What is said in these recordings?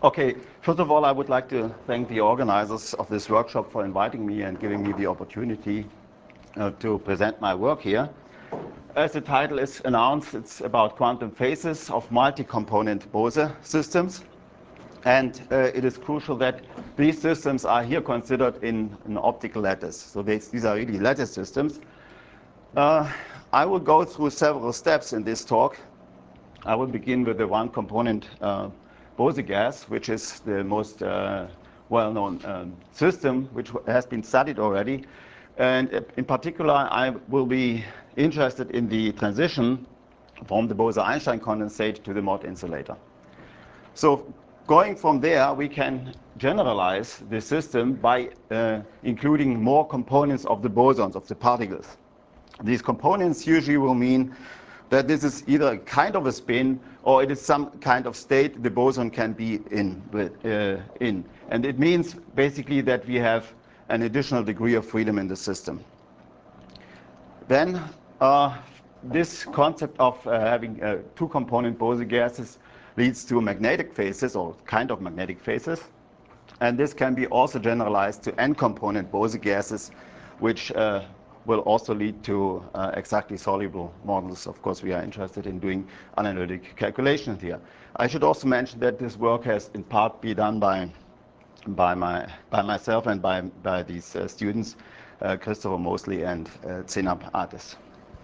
Okay, first of all, I would like to thank the organizers of this workshop for inviting me and giving me the opportunity to present my work here. As the title is announced, it's about quantum phases of multi-component Bose systems. And it is crucial that these systems are here considered in an optical lattice. So these are really lattice systems. I will go through several steps in this talk. I will begin with the one-component Bose gas, which is the most well-known system, which has been studied already. And in particular, I will be interested in the transition from the Bose-Einstein condensate to the Mott insulator. So going from there, we can generalize the system by including more components of the bosons, of the particles. These components usually will mean that this is either a kind of a spin or it is some kind of state the boson can be in. And it means basically that we have an additional degree of freedom in the system. Then this concept of having two-component Bose gases leads to magnetic phases or kind of magnetic phases. And this can be also generalized to n-component Bose gases, which will also lead to exactly soluble models. Of course, we are interested in doing analytic calculations here. I should also mention that this work has in part been done by myself and by these students, Christopher Mosley and Zenab Ates.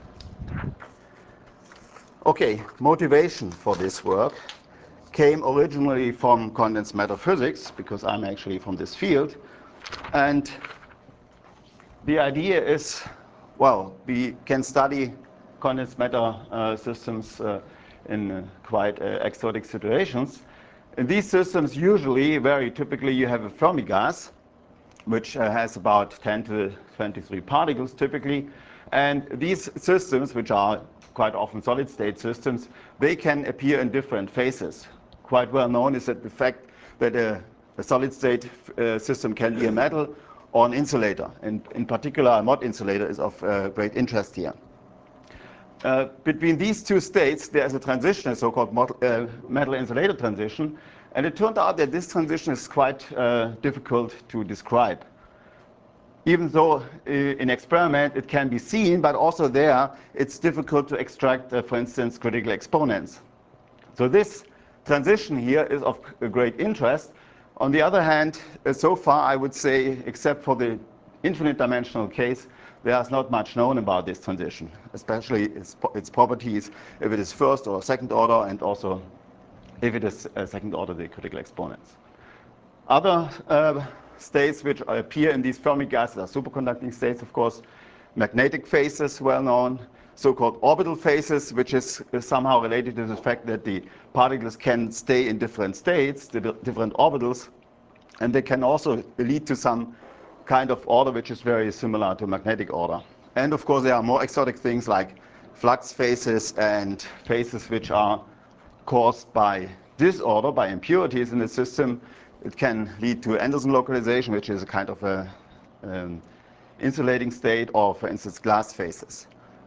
Okay, motivation for this work came originally from condensed matter physics, because I'm actually from this field. And the idea is, well, we can study condensed matter systems in quite exotic situations. In these systems, usually, very typically, you have a Fermi gas, which has about 10 to the 23 particles typically. And these systems, which are quite often solid-state systems, they can appear in different phases. Quite well known is that the fact that a solid-state system can be a metal or an insulator. And in particular, a Mott insulator is of great interest here. Between these two states, there is a transition, a so-called metal-insulator transition. And it turned out that this transition is quite difficult to describe. Even though in experiment it can be seen, but also there it's difficult to extract, for instance, critical exponents. So this transition here is of great interest. On the other hand, so far I would say, except for the infinite dimensional case, there's not much known about this transition, especially its properties, if it is first or second order, and also if it is second order, the critical exponents. Other states which appear in these Fermi gases are superconducting states, of course, magnetic phases, well known, so-called orbital phases, which is somehow related to the fact that the particles can stay in different states, the different orbitals, and they can also lead to some kind of order which is very similar to magnetic order. And of course, there are more exotic things like flux phases and phases which are caused by disorder, by impurities in the system. It can lead to Anderson localization, which is a kind of a insulating state, or for instance, glass phases.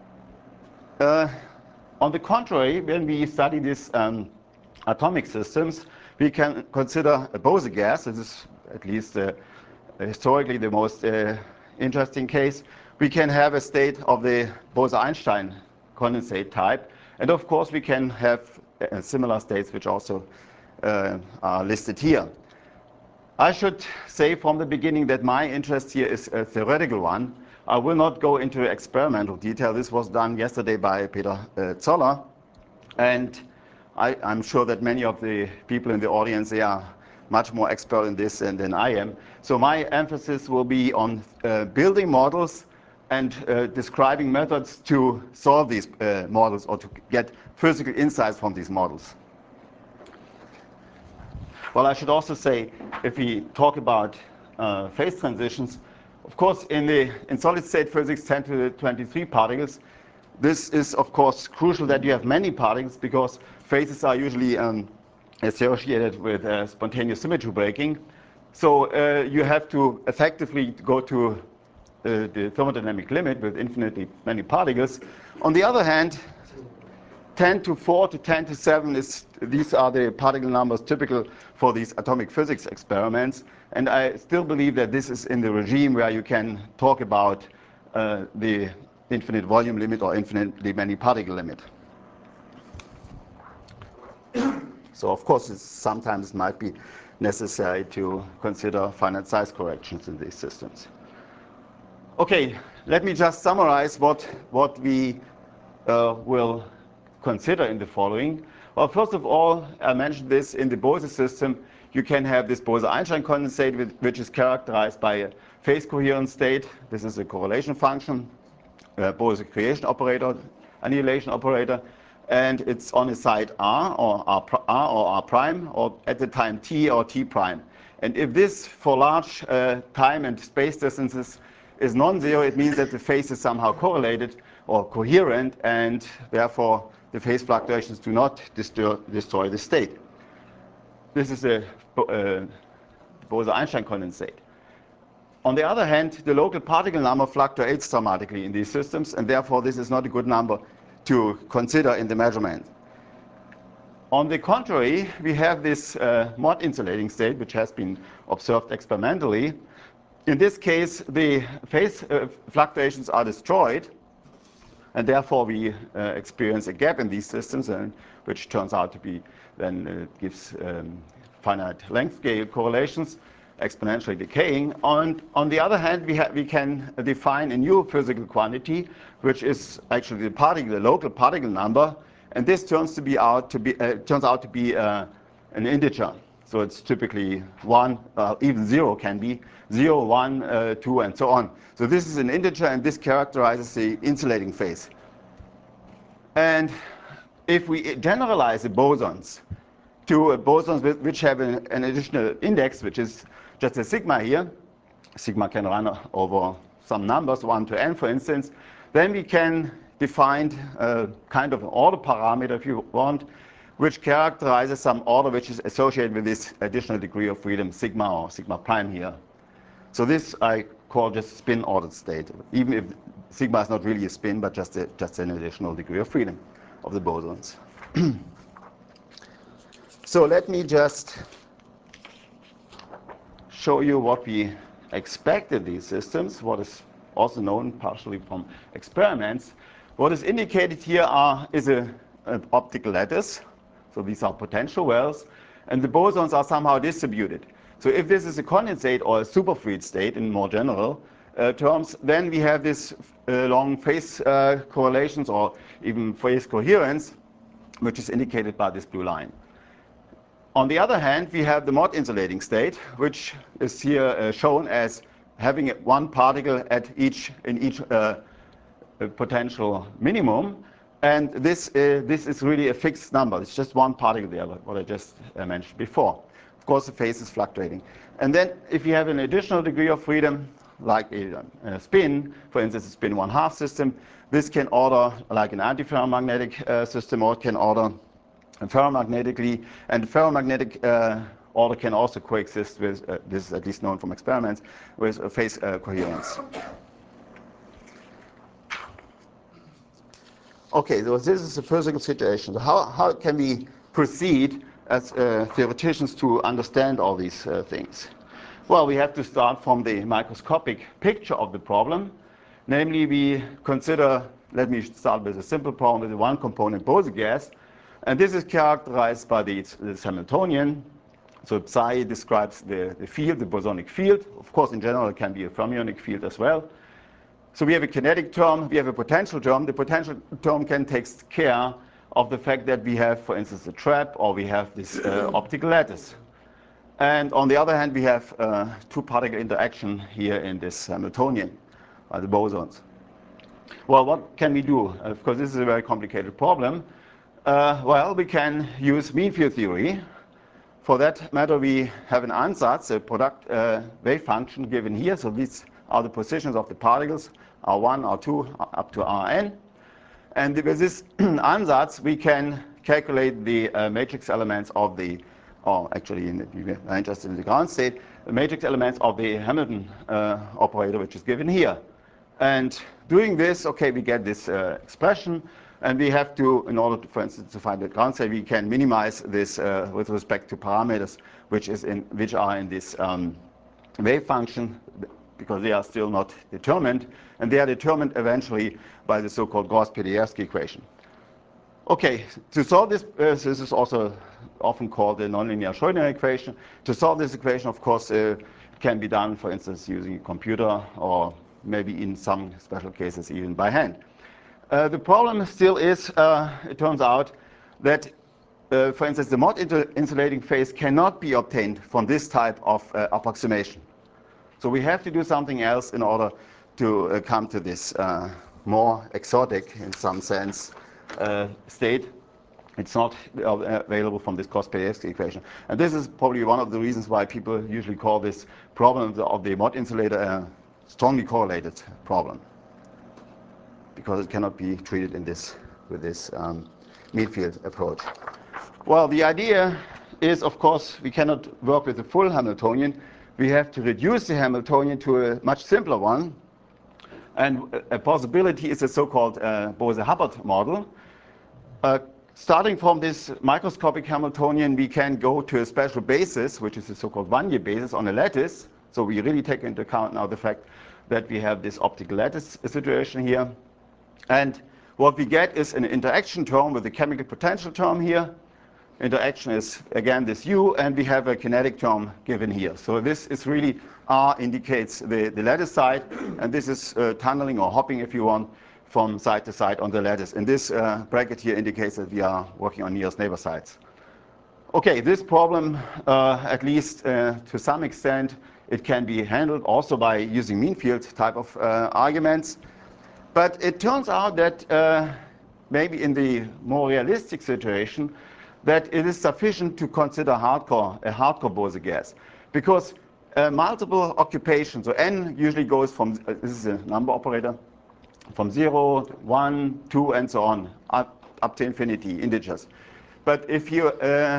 On the contrary, when we study these atomic systems, we can consider a Bose gas. This is at least historically the most interesting case. We can have a state of the Bose-Einstein condensate type. And of course, we can have similar states which also are listed here. I should say from the beginning that my interest here is a theoretical one. I will not go into experimental detail. This was done yesterday by Peter Zoller. And I'm sure that many of the people in the audience, they are much more expert in this than I am. So my emphasis will be on building models and describing methods to solve these models or to get physical insights from these models. Well, I should also say, if we talk about phase transitions, of course, in solid-state physics, 10 to the 23 particles, this is, of course, crucial that you have many particles because phases are usually associated with spontaneous symmetry breaking. So you have to effectively go to the thermodynamic limit with infinitely many particles. On the other hand, 10 to 4 to 10 to 7 these are the particle numbers typical for these atomic physics experiments. And I still believe that this is in the regime where you can talk about the infinite volume limit or infinitely many particle limit. So of course, sometimes it might be necessary to consider finite size corrections in these systems. Okay, let me just summarize what we will consider in the following. Well, first of all, I mentioned this in the Bose system. You can have this Bose-Einstein condensate, which is characterized by a phase coherent state. This is a correlation function, Bose creation operator, annihilation operator, and it's on a site R or R prime, or at the time t or t prime. And if this, for large time and space distances, is non-zero, it means that the phase is somehow correlated or coherent, and therefore the phase fluctuations do not destroy the state. This is a Bose-Einstein condensate. On the other hand, the local particle number fluctuates dramatically in these systems, and therefore this is not a good number to consider in the measurement. On the contrary, we have this Mott insulating state, which has been observed experimentally. In this case, the phase fluctuations are destroyed, and therefore we experience a gap in these systems, which turns out to be then gives finite length scale correlations, exponentially decaying. On the other hand, we can define a new physical quantity, which is actually the local particle number, and this turns out to be an integer. So it's typically 1, even 0 can be 0, 1, 2, and so on. So this is an integer, and this characterizes the insulating phase. And if we generalize the bosons to bosons which have an additional index, which is just a sigma here, sigma can run over some numbers, 1 to n, for instance, then we can define kind of an order parameter, if you want, which characterizes some order which is associated with this additional degree of freedom, sigma or sigma prime here. So this I call just spin ordered state, even if sigma is not really a spin, but just an additional degree of freedom of the bosons. So let me just show you what we expect in these systems, what is also known partially from experiments. What is indicated here is an optical lattice. So these are potential wells, and the bosons are somehow distributed. So if this is a condensate or a superfluid state in more general terms, then we have this long phase correlations or even phase coherence, which is indicated by this blue line. On the other hand, we have the Mott insulating state, which is here shown as having one particle in each potential minimum. And this is really a fixed number. It's just one particle there, like what I just mentioned before. Of course, the phase is fluctuating. And then if you have an additional degree of freedom, like a spin, for instance, a spin 1/2 system, this can order like an antiferromagnetic system, or it can order ferromagnetically. And ferromagnetic order can also coexist with, this is at least known from experiments, with phase coherence. Okay, so this is a physical situation. So how can we proceed as theoreticians to understand all these things? Well, we have to start from the microscopic picture of the problem. Namely, we consider, let me start with a simple problem with a one-component Bose gas. And this is characterized by this Hamiltonian. So psi describes the field, the bosonic field. Of course, in general, it can be a fermionic field as well. So we have a kinetic term, we have a potential term. The potential term can take care of the fact that we have, for instance, a trap, or we have this optical lattice. And on the other hand, we have two-particle interaction here in this Hamiltonian, the bosons. Well, what can we do? Of course, this is a very complicated problem. Well, we can use mean field theory. For that matter, we have an ansatz, a product wave function given here. So these are the positions of the particles, R1, R2, up to Rn. And with this ansatz, we can calculate the matrix elements of the, or actually, we are interested in the ground state, the matrix elements of the Hamilton operator, which is given here. And doing this, okay, we get this expression, And we have to, in order to, for instance, to find the ground state, we can minimize this with respect to parameters which are in this wave function, because they are still not determined, and they are determined eventually by the so-called Gauss-Pedievsky equation. Okay, to solve this, this is also often called the nonlinear Schrödinger equation. To solve this equation, of course, can be done, for instance, using a computer, or maybe in some special cases even by hand. The problem still is, it turns out, that, for instance, the Mott insulating phase cannot be obtained from this type of approximation. So we have to do something else in order to come to this more exotic, in some sense, state. It's not available from this Gauss-Pedievsky equation. And this is probably one of the reasons why people usually call this problem of the Mott insulator a strongly correlated problem, because it cannot be treated in this, with this mean field approach. Well, the idea is, of course, we cannot work with the full Hamiltonian. We have to reduce the Hamiltonian to a much simpler one. And a possibility is a so-called Bose-Hubbard model. Starting from this microscopic Hamiltonian, we can go to a special basis, which is a so-called Wannier basis on a lattice. So we really take into account now the fact that we have this optical lattice situation here. And what we get is an interaction term with a chemical potential term here. Interaction is, again, this U, and we have a kinetic term given here. So this is really, R indicates the lattice side, and this is tunneling or hopping, if you want, from side to side on the lattice. And this bracket here indicates that we are working on nearest neighbor sides. Okay, this problem, at least to some extent, it can be handled also by using mean field type of arguments. But it turns out that maybe in the more realistic situation, that it is sufficient to consider a hardcore Bose gas. Because multiple occupations, so n usually goes from, this is a number operator, from 0, 1, 2, and so on, up to infinity, integers. But if you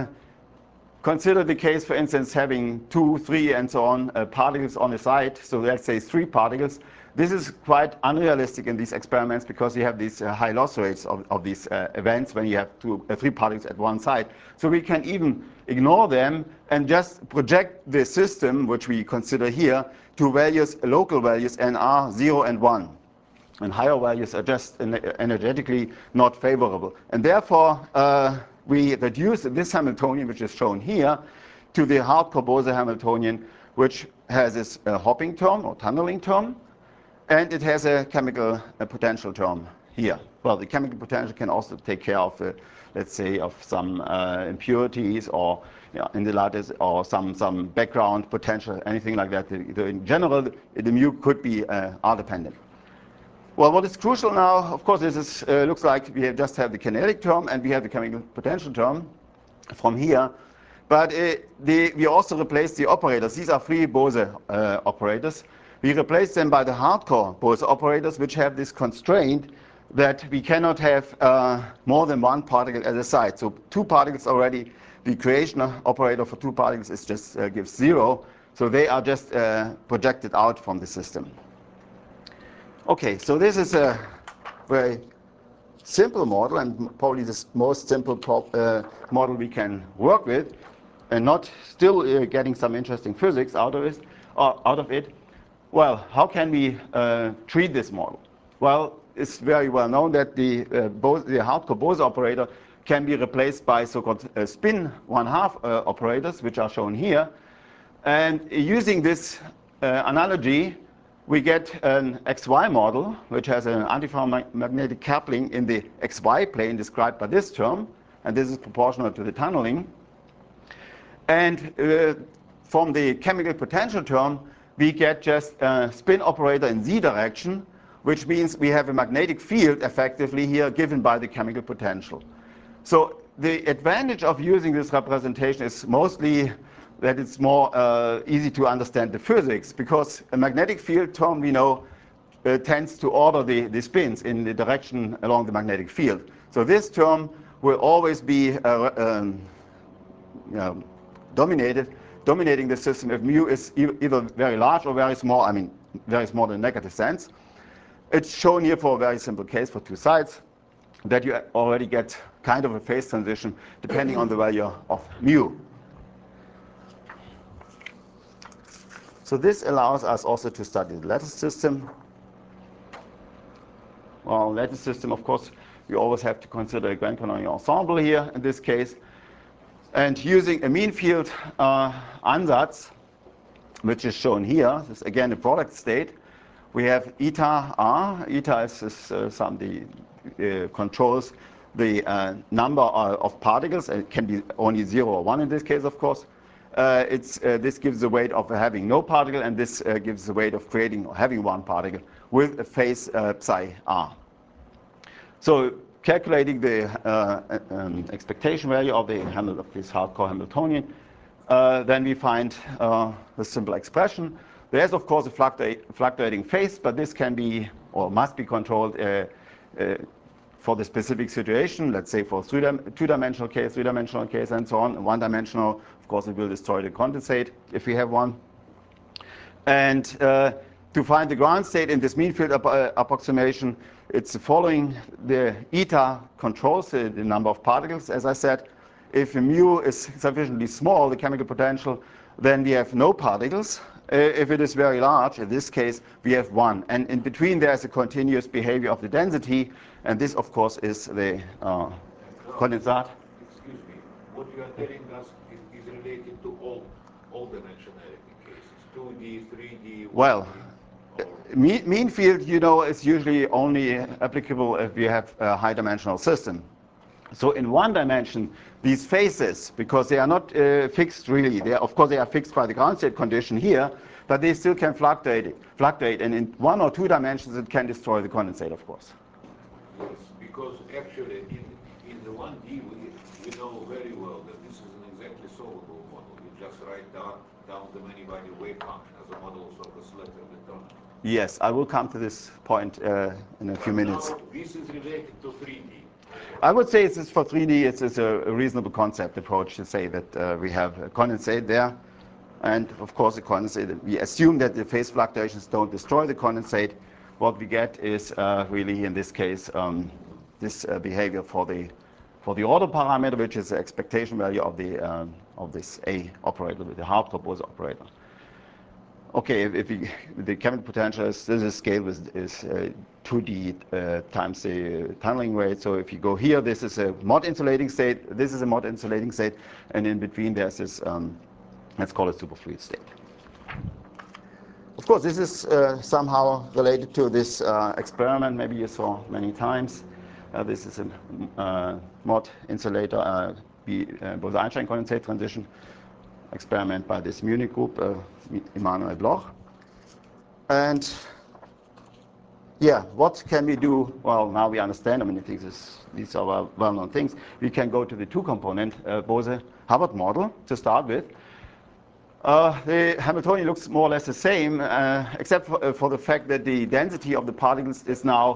consider the case, for instance, having 2, 3, and so on particles on a side, so let's say 3 particles, this is quite unrealistic in these experiments, because you have these high loss rates of these events when you have 3 particles at one side. So we can even ignore them and just project the system, which we consider here, to values, local values, nr, 0, and 1. And higher values are just energetically not favorable. And therefore, we reduce this Hamiltonian, which is shown here, to the hardcore Bose Hamiltonian, which has this hopping term or tunneling term. And it has a chemical potential term here. Well, the chemical potential can also take care of, let's say, of some impurities, or in the lattice, or some background potential, anything like that. In general, the mu could be R-dependent. Well, what is crucial now, of course, this is, looks like we just have the kinetic term and we have the chemical potential term from here. But we also replace the operators. These are free Bose operators. We replace them by the hardcore Bose operators, which have this constraint that we cannot have more than one particle at a side. So 2 particles already, the creation operator for 2 particles is just gives 0. So they are just projected out from the system. Okay, so this is a very simple model, and probably the most simple model we can work with, and not still getting some interesting physics out of it. Well, how can we treat this model? Well, it's very well known that the hardcore Bose operator can be replaced by so-called spin 1/2 operators, which are shown here. And using this analogy, we get an XY model, which has an antiferromagnetic coupling in the XY plane described by this term, and this is proportional to the tunneling. And from the chemical potential term, we get just a spin operator in Z direction, which means we have a magnetic field effectively here given by the chemical potential. So the advantage of using this representation is mostly that it's more easy to understand the physics, because a magnetic field term, we know, tends to order the spins in the direction along the magnetic field. So this term will always be dominating the system if mu is either very large or very small. I mean, very small in a negative sense. It's shown here for a very simple case for 2 sides. that you already get kind of a phase transition depending on the value of mu. So this allows us also to study the lattice system. Well, lattice system, of course, we always have to consider a grand canonical ensemble here in this case. And using a mean field ansatz, which is shown here, this is again a product state. We have eta r. Eta is something controls the number of particles. It can be only 0 or 1 in this case, of course. This gives the weight of having no particle, and this gives the weight of creating or having one particle with a phase psi r. So calculating the expectation value of this hardcore Hamiltonian, then we find the simple expression. There's of course a fluctuating phase, but this can be or must be controlled for the specific situation. Let's say for two-dimensional case, three-dimensional case, and so on. One-dimensional, of course, it will destroy the condensate if we have one. And to find the ground state in this mean field approximation, it's following the eta controls the number of particles, as I said. If mu is sufficiently small, the chemical potential, then we have no particles. If it is very large, in this case, we have one. And in between, there's a continuous behavior of the density. And this, of course, is the condensate. Excuse me. What you are telling us is related to all dimensionality cases, 2D, 3D, 1D. Well, mean field, you know, is usually only applicable if you have a high-dimensional system. So in one dimension, these phases, because they are not fixed really, of course they are fixed by the ground state condition here, but they still can fluctuate. And in 1 or 2 dimensions, it can destroy the condensate, of course. Yes, because actually in the 1D, we know very well that this is an exactly solvable model. You just write down the many-body wave function as a model of the Slater determinant. Yes, I will come to this point in a few minutes. Now, this is related to 3D. I would say it's for 3D, it's a reasonable concept approach to say that we have a condensate there. And of course, the condensate, we assume that the phase fluctuations don't destroy the condensate. What we get is really, in this case, this behavior for the order parameter, which is the expectation value of this A operator, with the Haupt-Rose operator. Okay, if the chemical potential is, this is scale is 2D times the tunneling rate. So if you go here, this is a mod insulating state, this is a mod insulating state, and in between there's this, let's call it superfluid state. Of course, this is somehow related to this experiment, maybe you saw many times. This is a mod insulator, Bose-Einstein condensate transition experiment by this Munich group, Emanuel Bloch. And yeah, what can we do? Well, now we understand, I mean, these are well-known things. We can go to the two-component Bose-Hubbard model to start with. The Hamiltonian looks more or less the same, except for the fact that the density of the particles is now.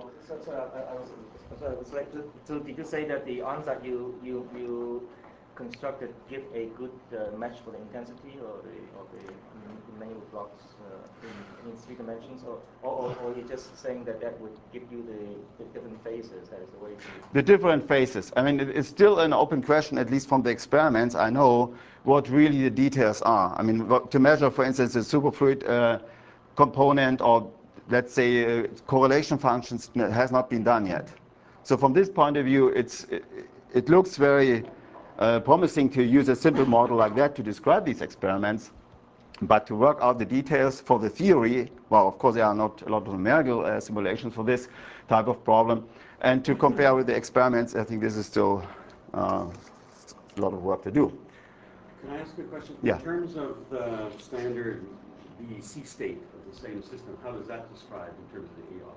So did you say that the ansatz you constructed give a good match for the intensity of the many blocks in 3 dimensions, or you're just saying that would give you the different phases? That is the way to... The different phases. I mean, it's still an open question, at least from the experiments. I know what really the details are. I mean, to measure, for instance, the superfluid component, or let's say correlation functions, has not been done yet. So from this point of view, it looks very promising to use a simple model like that to describe these experiments. But to work out the details for the theory, well, of course, there are not a lot of numerical simulations for this type of problem. And to compare with the experiments, I think this is still a lot of work to do. Can I ask you a question? Yeah. In terms of the standard BEC state of the same system, how does that describe in terms of the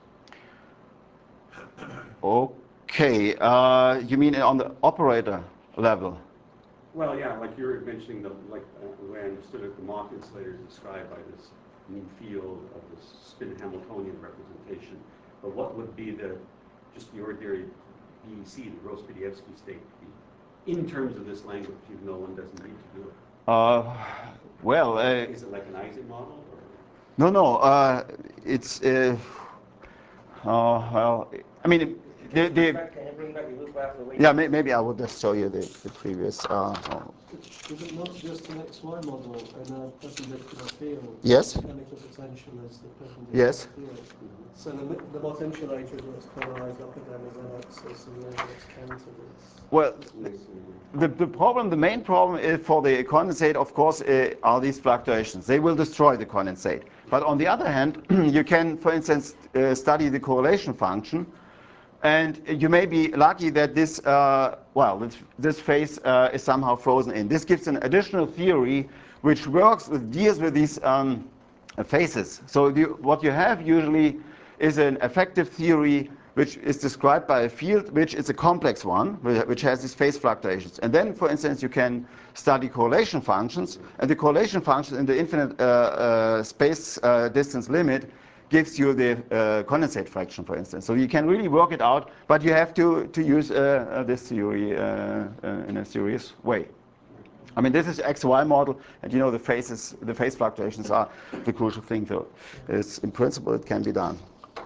E operators? Okay, you mean on the operator level? Well, yeah, like you were mentioning, the way I understood it, the Mach insulator is described by this mean field of this spin Hamiltonian representation. But what would be just the ordinary BEC, the Gross-Pedievsky state, in terms of this language, even though one doesn't need to do it? Well, is it like an Ising model? Or? No, it's well, I mean, Can you bring back the root graph the way? Yeah, maybe I will just show you the previous. Is it not just an XY model in a perpendicular field? Yes. Mechanical potential is the perpendicular Yes. field. So the what's insulated, what's polarized up and down the z-axis, and then what's countered is... Well, the main problem is for the condensate, of course, are these fluctuations. They will destroy the condensate. But on the other hand, you can, for instance, study the correlation function. And you may be lucky that this, this phase is somehow frozen in. This gives an additional theory which deals with these phases. So what you have usually is an effective theory which is described by a field which is a complex one, which has these phase fluctuations. And then, for instance, you can study correlation functions. And the correlation function in the infinite space distance limit gives you the condensate fraction, for instance. So you can really work it out, but you have to use this theory in a serious way. I mean, this is XY model, and you know the phase fluctuations are the crucial thing. So in principle, it can be done.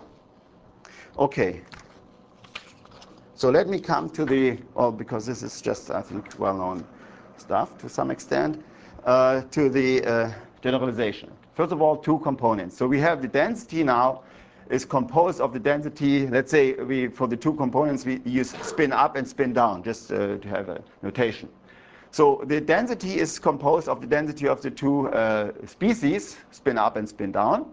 Okay. So let me come to because this is just, I think, well-known stuff to some extent, to the generalization. First of all, two components. So we have the density now is composed of the density. Let's say for the two components, we use spin up and spin down, just to have a notation. So the density is composed of the density of the two species, spin up and spin down.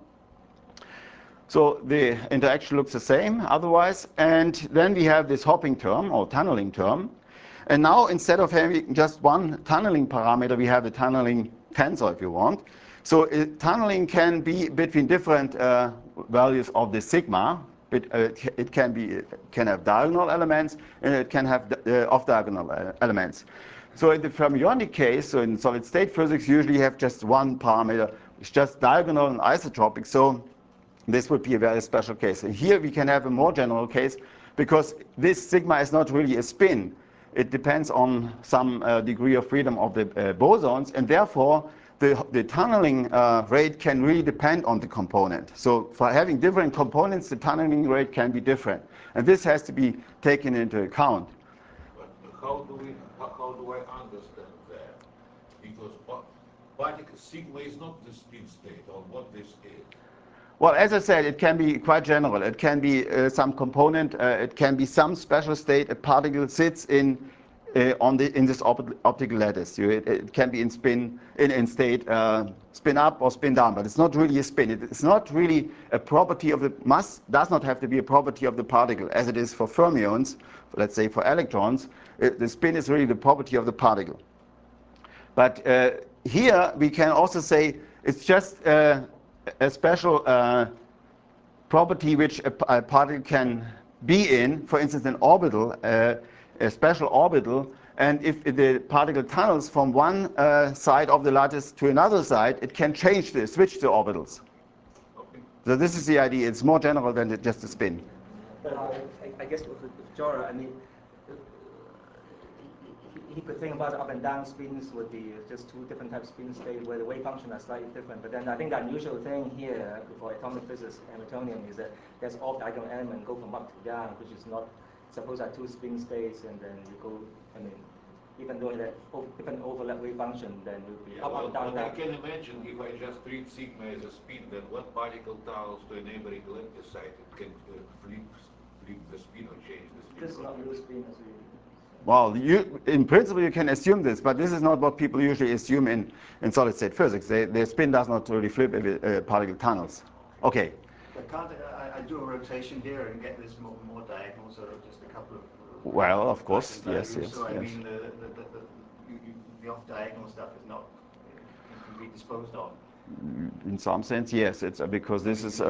So the interaction looks the same otherwise. And then we have this hopping term or tunneling term. And now instead of having just one tunneling parameter, we have a tunneling tensor if you want. So tunneling can be between different values of the sigma. It can have diagonal elements, and it can have off-diagonal elements. So in the fermionic case, so in solid state physics, you usually have just one parameter. It's just diagonal and isotropic. So this would be a very special case. And here we can have a more general case because this sigma is not really a spin. It depends on some degree of freedom of the bosons, and therefore the tunneling rate can really depend on the component. So for having different components, the tunneling rate can be different. And this has to be taken into account. But how do I understand that? Because particle sigma is not the spin state, or what this is. Well, as I said, it can be quite general. It can be some component. It can be some special state a particle sits in this optical lattice. It can be in state spin up or spin down, but it's not really a spin. It's not really a property of does not have to be a property of the particle, as it is for fermions. Let's say for electrons, the spin is really the property of the particle. But here we can also say it's just a special property which a particle can be in, for instance, an orbital, a special orbital, and if the particle tunnels from one side of the lattice to another side, it can switch the orbitals. Okay. So this is the idea. It's more general than just a spin. I guess with Jora, I mean, he could think about up and down spins would be just two different types of spin state where the wave function are slightly different. But then I think the unusual thing here for atomic physics Hamiltonian is that there's off-diagonal element go from up to down, which is not, suppose are two spin states, and then you go, I mean, even though that different overlap wave function, then it will be up, down, I down. can imagine if I just treat sigma as a spin, then one particle tunnels to a neighboring lattice site, it can flip the spin or change the spin. This is not real spin as we. Well, in principle, you can assume this, but this is not what people usually assume in solid-state physics. The spin does not really flip if particle tunnels. Okay. But can't I do a rotation here and get this more diagonal, so just a couple of... Well, of course, yes. So I yes. mean, the off-diagonal stuff is not, can be disposed of. In some sense, yes. It's because this is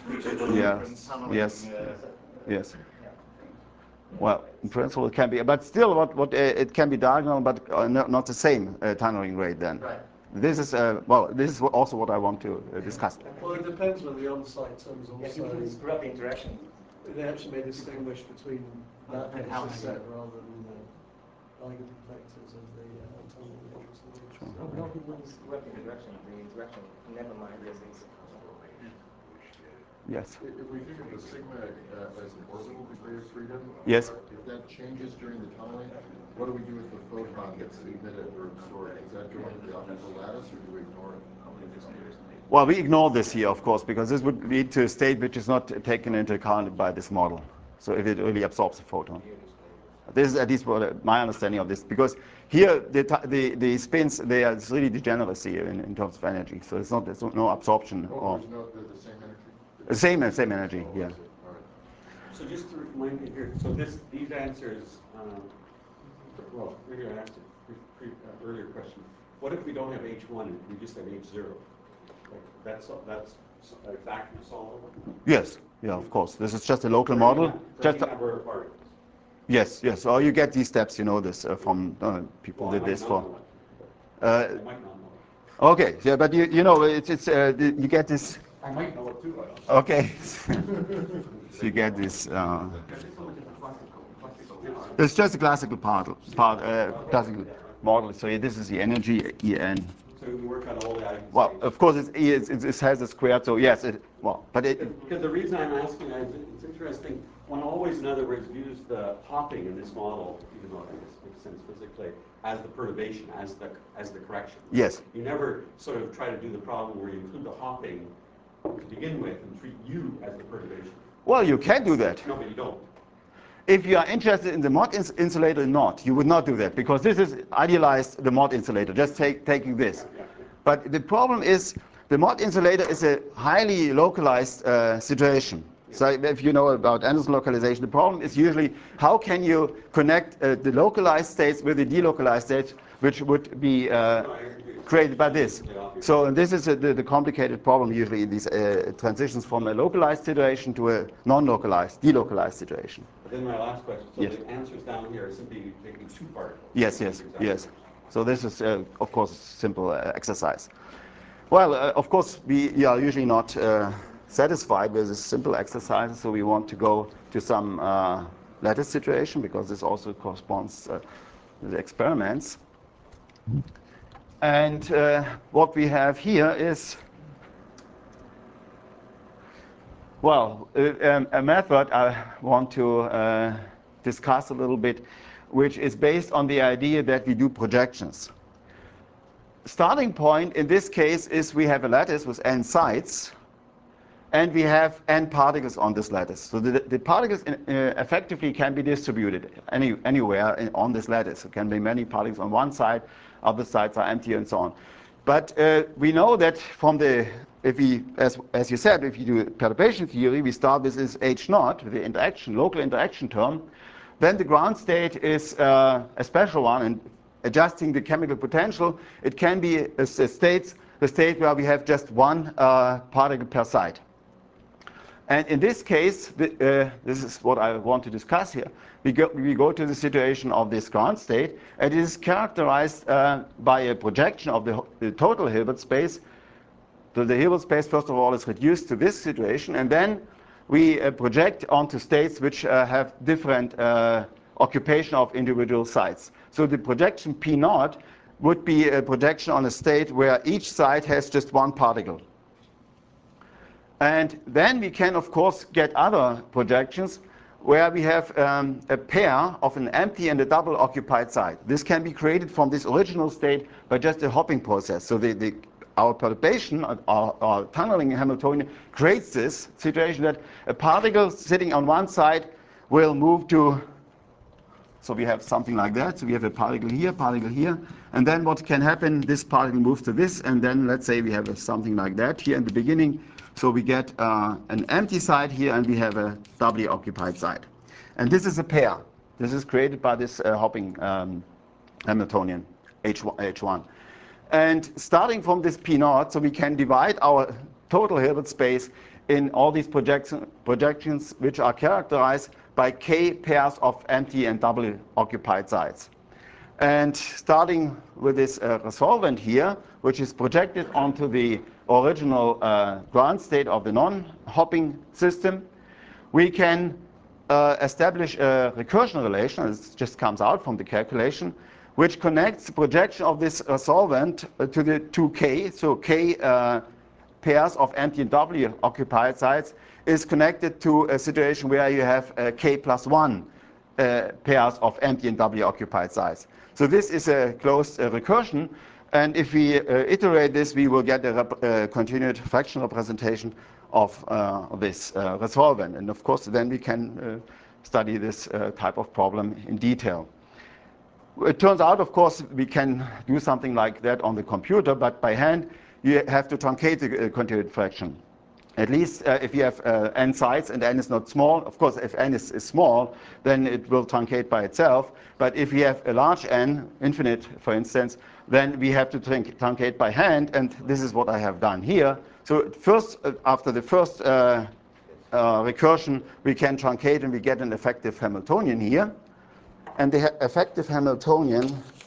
yes. Well, in principle, it can be, but still, it can be diagonal, but not the same tunneling rate then. Right. This is this is also what I want to discuss. Well, it depends on the on-site terms also. Yeah, you can screw up the interaction. They actually may distinguish between that And and how the many? set rather than the eigenvectors of the atomic matrix. No, he wouldn't screw up the interaction. The interaction, never mind, yes, it's. Yes. If we think of the sigma as an orbital degree of freedom, Yes. if that changes during the tunneling, what do we do with the photon that's emitted or absorbed? Does that go into the optical lattice, or do we ignore it? Well, we ignore this here, of course, because this would lead to a state which is not taken into account by this model. So if it really absorbs a photon. This is at least my understanding of this, because here the spins, they are really degeneracy in terms of energy. So it's not, there's no absorption. Oh, Or there's no, they're the same energy? same energy, Oh, yeah. I see. All right. So just to remind me here, so these answers, well, maybe I asked a earlier question. What if we don't have H1 and we just have H0? Like that's exactly solvable? Yes, yeah, of course. This is just a local model. Just number of particles. yes, yes. Or you get these steps, you know this from people Well, did this I for. might not know it. Okay, yeah, but you know you get this. I might know it too, I don't. Okay, so you get this. It's just a classical classical model. So this is the energy En. So we work on all the items. Well, of course it has a square. So yes, Because the reason I'm asking is it's interesting. One always, in other words, views the hopping in this model, even though it makes sense physically, as the perturbation, as the correction. Yes. You never sort of try to do the problem where you include the hopping to begin with and treat you as the perturbation. Well, you can do that. No, but you don't. If you are interested in the Mott insulator or not, you would not do that, because this is idealized the Mott insulator, just taking this. Yeah. But the problem is the Mott insulator is a highly localized situation. So if you know about Anderson localization, the problem is usually how can you connect the localized states with the delocalized states, which would be created by this. So this is the complicated problem usually in these transitions from a localized situation to a non-localized, delocalized situation. But then my last question, so Yes. the answers down here are simply taking two particles. Yes, yes, yes. So this is, of course, a simple exercise. Well, of course, we are usually not satisfied with this simple exercise, so we want to go to some lattice situation, because this also corresponds to the experiments. And what we have here is, well, a method I want to discuss a little bit, which is based on the idea that we do projections. Starting point in this case is we have a lattice with n sides, and we have n particles on this lattice. So the particles effectively can be distributed anywhere on this lattice. It can be many particles on one side, other sides are empty, and so on. But we know that from if we, as you said, if you do perturbation theory, we start with this H naught, the interaction, local interaction term. Then the ground state is a special one, and adjusting the chemical potential, it can be the state where we have just one particle per side. And in this case, this is what I want to discuss here. We go to the situation of this ground state, and it is characterized by a projection of the total Hilbert space. So the Hilbert space, first of all, is reduced to this situation, and then we project onto states which have different occupation of individual sites. So the projection P naught would be a projection on a state where each side has just one particle. And then we can, of course, get other projections where we have a pair of an empty and a double occupied side. This can be created from this original state by just a hopping process. So our perturbation, our tunneling Hamiltonian, creates this situation that a particle sitting on one side will move to, so we have something like that. So we have a particle here, and then what can happen, this particle moves to this, and then let's say we have something like that here in the beginning. So we get an empty side here, and we have a doubly occupied side. And this is a pair. This is created by this hopping Hamiltonian, H1. And starting from this P naught, so we can divide our total Hilbert space in all these projections which are characterized by k pairs of empty and doubly occupied sides. And starting with this resolvent here, which is projected onto the original ground state of the non-hopping system, we can establish a recursion relation, this just comes out from the calculation, which connects the projection of this resolvent to the 2k, so k pairs of empty and doubly occupied sides is connected to a situation where you have k plus 1 pairs of empty and doubly occupied sites. So this is a closed recursion, and if we iterate this, we will get a continued fraction representation of this resolvent. And of course, then we can study this type of problem in detail. It turns out, of course, we can do something like that on the computer, but by hand, you have to truncate the continued fraction. At least if you have n sites and n is not small, of course, if n is small, then it will truncate by itself. But if you have a large n, infinite, for instance, then we have to truncate by hand, and this is what I have done here. So first, after the first recursion, we can truncate and we get an effective Hamiltonian here. And the effective Hamiltonian.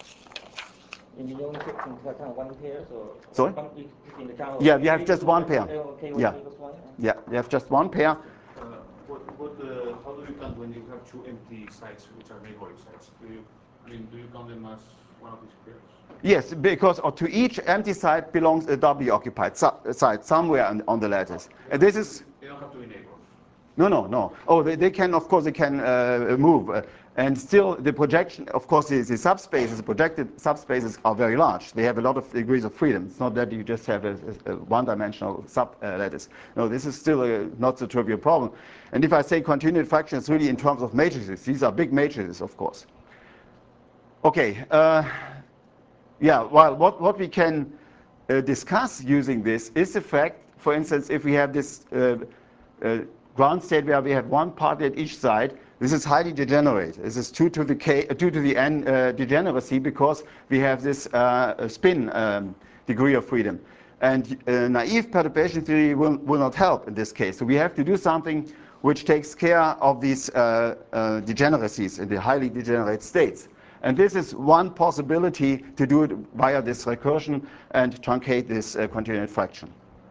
And you only take into account one pair, so sorry? In account yeah, we have just one pair. Okay, yeah. Yeah, we have just one pair. How do you count when you have two empty sites, which are neighboring sites? Do you count them as one of these pairs? Yes, because to each empty site belongs a doubly occupied site somewhere on the lattice. And this is. They don't have to be neighbors. No. Oh, they can, of course, they can move. And still, the projection, of course, the subspaces, the projected subspaces are very large. They have a lot of degrees of freedom. It's not that you just have a one-dimensional sub-lattice. No, this is still not so trivial problem. And if I say continued fraction, it's really in terms of matrices. These are big matrices, of course. Okay. Yeah, well, what we can discuss using this is the fact, for instance, if we have this ground state where we have one party at each side, this is highly degenerate. This is 2 to the n degeneracy because we have this spin degree of freedom. And naive perturbation theory will not help in this case. So we have to do something which takes care of these degeneracies in the highly degenerate states. And this is one possibility to do it via this recursion and truncate this continued fraction.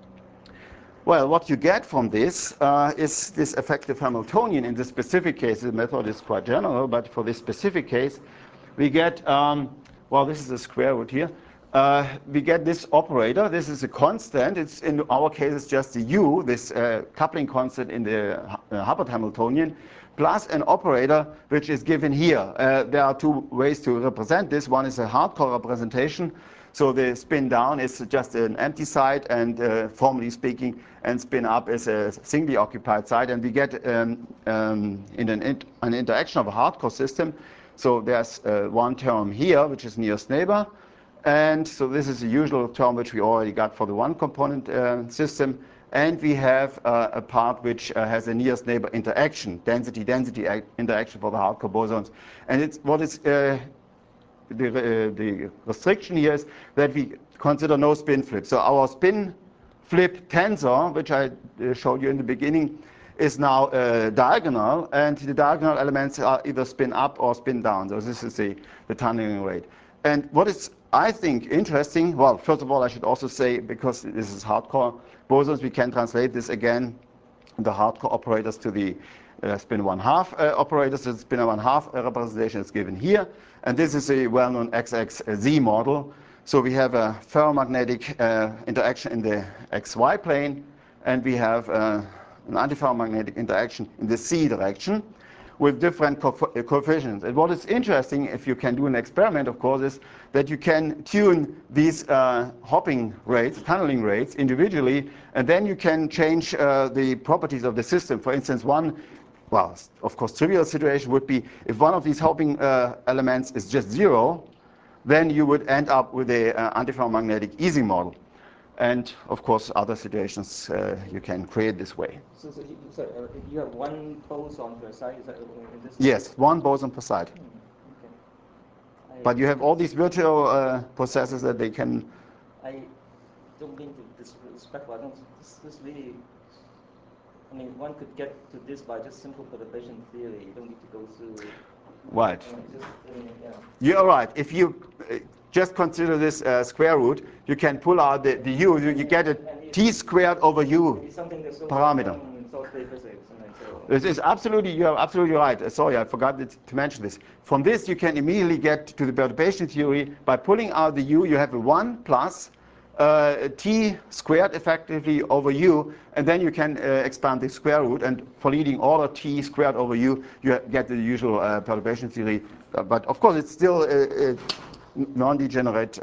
Well, what you get from this is this effective Hamiltonian. In this specific case, the method is quite general, but for this specific case, we get, well, this is a square root here. We get this operator. This is a constant. It's, in our case, it's just the u, this coupling constant in the Hubbard Hamiltonian, plus an operator which is given here. There are two ways to represent this. One is a hardcore representation. So the spin down is just an empty site, and formally speaking, and spin up is a singly occupied site. And we get in an interaction of a hardcore system. So there's one term here, which is nearest neighbor. And so this is the usual term which we already got for the one component system. And we have a part which has a nearest neighbor interaction, density-density interaction for the hardcore bosons. And it's what is the restriction here is that we consider no spin flip. So our spin flip tensor, which I showed you in the beginning, is now diagonal, and the diagonal elements are either spin up or spin down. So this is the tunneling rate. And what is, I think, interesting, well, first of all, I should also say, because this is hardcore bosons, we can translate this again, the hardcore operators to the spin 1/2 operators. The spin 1/2 representation is given here. And this is a well-known XXZ model. So we have a ferromagnetic interaction in the XY plane, and we have an antiferromagnetic interaction in the Z direction with different coefficients. And what is interesting, if you can do an experiment, of course, is that you can tune these hopping rates, tunneling rates individually, and then you can change the properties of the system. For instance, one, well, of course, trivial situation would be if one of these hopping elements is just 0, then you would end up with a antiferromagnetic Ising model. And of course, other situations you can create this way. So you have one boson per side, is that in this? Yes, one boson per side. Okay. But you have all these virtual processes that they can. I don't mean to disrespect, but I don't. This really. I mean, one could get to this by just simple perturbation theory. You don't need to go through. Right. Yeah. You're right. If you just consider this square root, you can pull out the u. You get a t squared over u parameter. This is absolutely, you are absolutely right. Sorry, I forgot to mention this. From this, you can immediately get to the perturbation theory by pulling out the u. You have a 1 plus t squared effectively over u, and then you can expand the square root, and for leading order t squared over u, you get the usual perturbation theory. But of course, it's still a non-degenerate,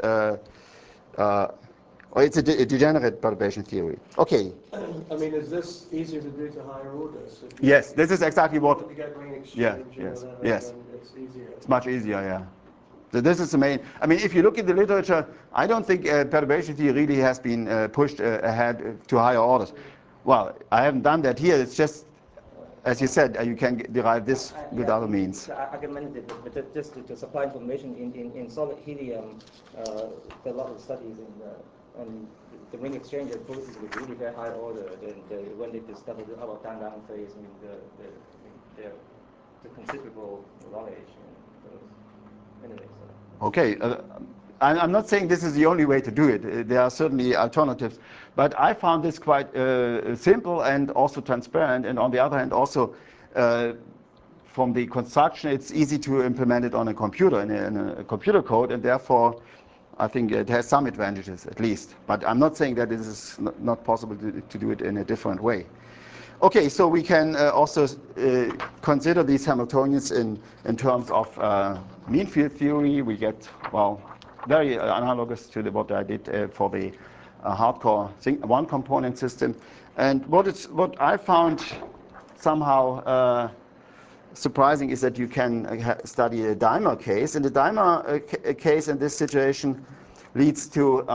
or it's a degenerate perturbation theory. Okay. I mean, is this easier to do to higher orders? Yes, this is exactly what. To get ring exchange, Yeah, you know, yes, then yes. it's easier. It's much easier, yeah. So this is the main. I mean, if you look in the literature, I don't think perturbation theory really has been pushed ahead to higher orders. Well, I haven't done that here. It's just, as you said, you can derive this with other means. It's argumentative, but just to supply information, in solid helium, there are a lot of studies on the ring exchange processes with really very high order. When they discovered the up down phase, I mean, the considerable knowledge. Anyway, so. Okay. I'm not saying this is the only way to do it. There are certainly alternatives. But I found this quite simple and also transparent. And on the other hand, also from the construction, it's easy to implement it on a computer, in a computer code. And therefore, I think it has some advantages, at least. But I'm not saying that it is not possible to do it in a different way. Okay, so we can also consider these Hamiltonians in terms of mean field theory. We get, well, very analogous to what I did for the hardcore one-component system. And what I found somehow surprising is that you can study a dimer case. And the dimer case in this situation leads to